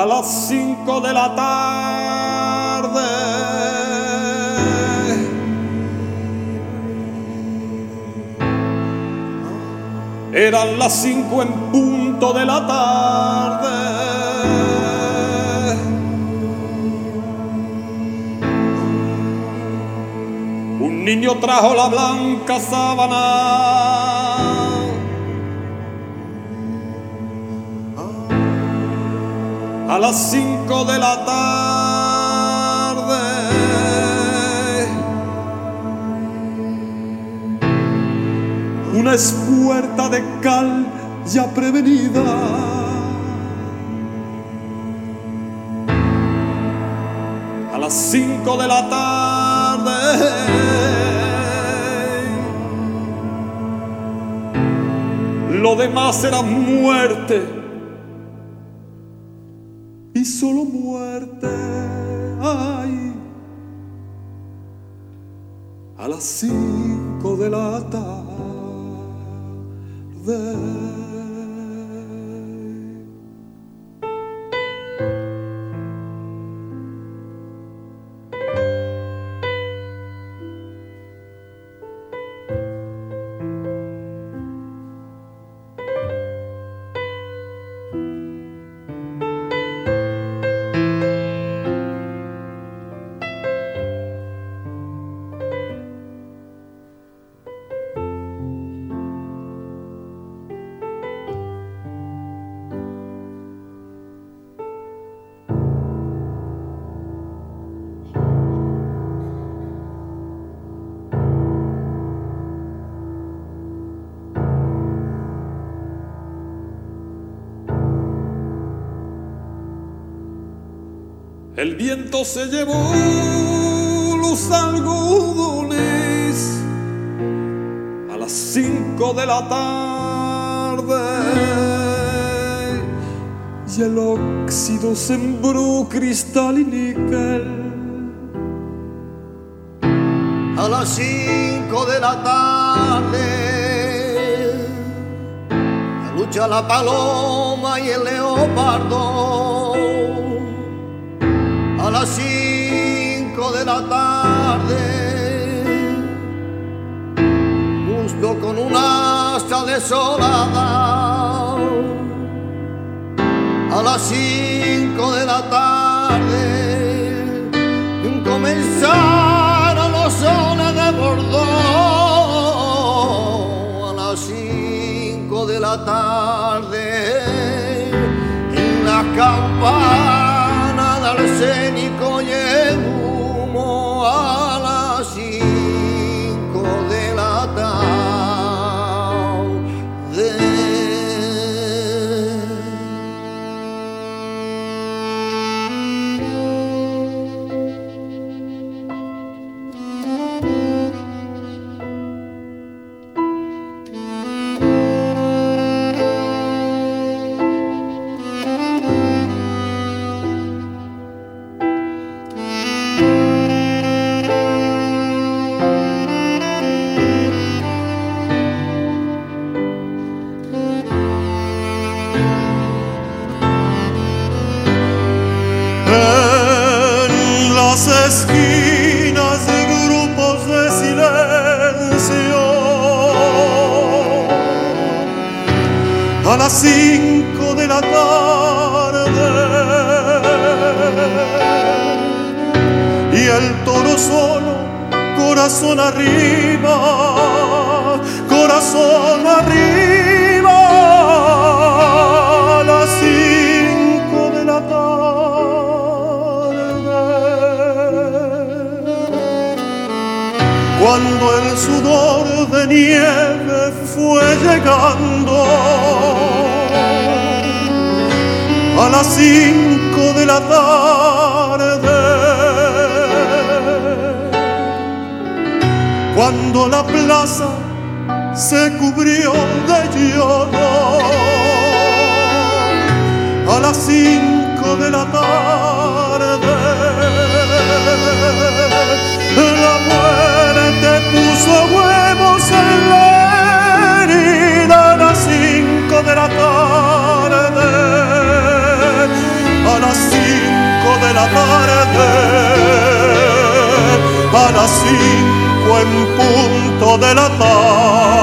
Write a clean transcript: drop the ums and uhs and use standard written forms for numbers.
a las 5 de la tarde. Eran las 5 en punto de la tarde. Un niño trajo la blanca sábana a las 5 de la tarde. Una espuerta de cal ya prevenida a las 5 de la tarde. Lo demás era muerte y solo muerte. Ay, a las 5 de la tarde. El viento se llevó los algodones a las 5 de la tarde y el óxido sembró cristal y níquel. A las 5 de la tarde lucha la paloma y el leopardo. A las 5 de la tarde, justo con una asta desolada. A las 5 de la tarde, comenzaron los sones de Bordeaux. A las 5 de la tarde, en la campana arsénico y el humo. A las 5 de la tarde. En las esquinas de grupos de silencio, a las 5 de la tarde, y el toro solo, corazón arriba, corazón arriba, a las 5 de la tarde. Cuando el sudor de nieve fue llegando a las 5 de la tarde, cuando la plaza se cubrió de lloro, a las 5 de la tarde, la muerte puso huevos en la herida. A las 5 de la tarde, a las 5 en punto de la tarde.